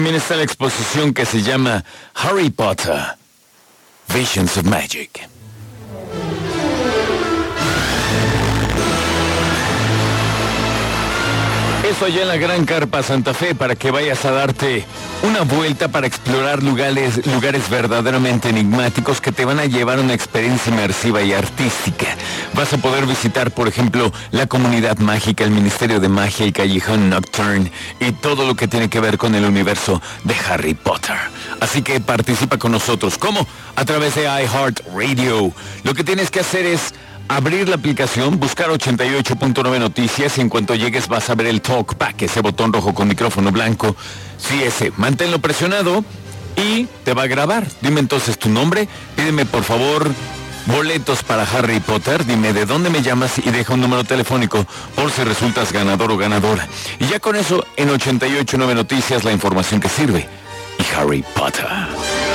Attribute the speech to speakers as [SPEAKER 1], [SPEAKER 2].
[SPEAKER 1] También está la exposición que se llama Harry Potter, Visions of Magic. Eso allá en la Gran Carpa Santa Fe, para que vayas a darte una vuelta para explorar lugares verdaderamente enigmáticos que te van a llevar a una experiencia inmersiva y artística. Vas a poder visitar, por ejemplo, la Comunidad Mágica, el Ministerio de Magia, el Callejón Nocturne y todo lo que tiene que ver con el universo de Harry Potter. Así que participa con nosotros. ¿Cómo? A través de iHeartRadio. Lo que tienes que hacer es abrir la aplicación, buscar 88.9 Noticias y en cuanto llegues vas a ver el Talkback, ese botón rojo con micrófono blanco. Sí, ese, manténlo presionado y te va a grabar. Dime entonces tu nombre, pídeme por favor boletos para Harry Potter, dime de dónde me llamas y deja un número telefónico por si resultas ganador o ganadora. Y ya con eso, en 88.9 Noticias, la información que sirve. Y Harry Potter.